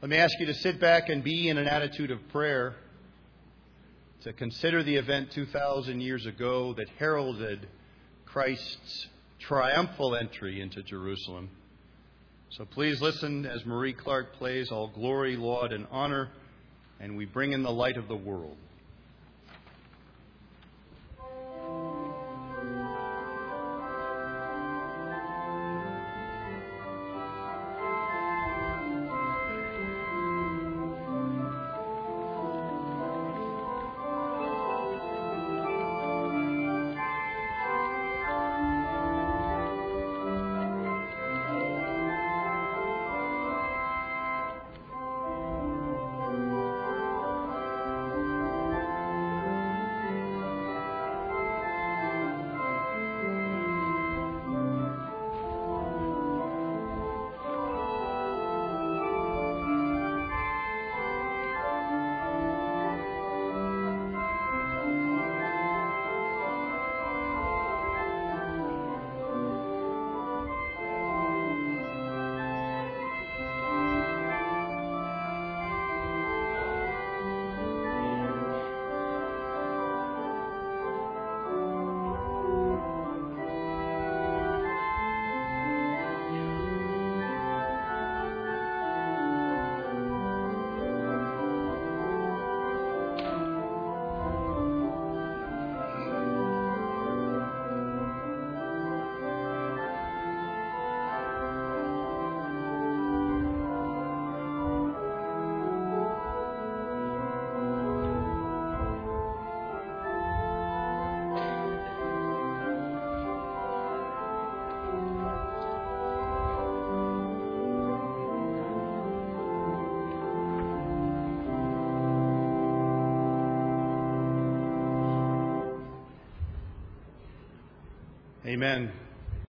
Let me ask you to sit back and be in an attitude of prayer, to consider the event 2,000 years ago that heralded Christ's triumphal entry into Jerusalem. So please listen as Marie Clark plays All Glory, Laud, and Honor, and we bring in the light of the world. Amen.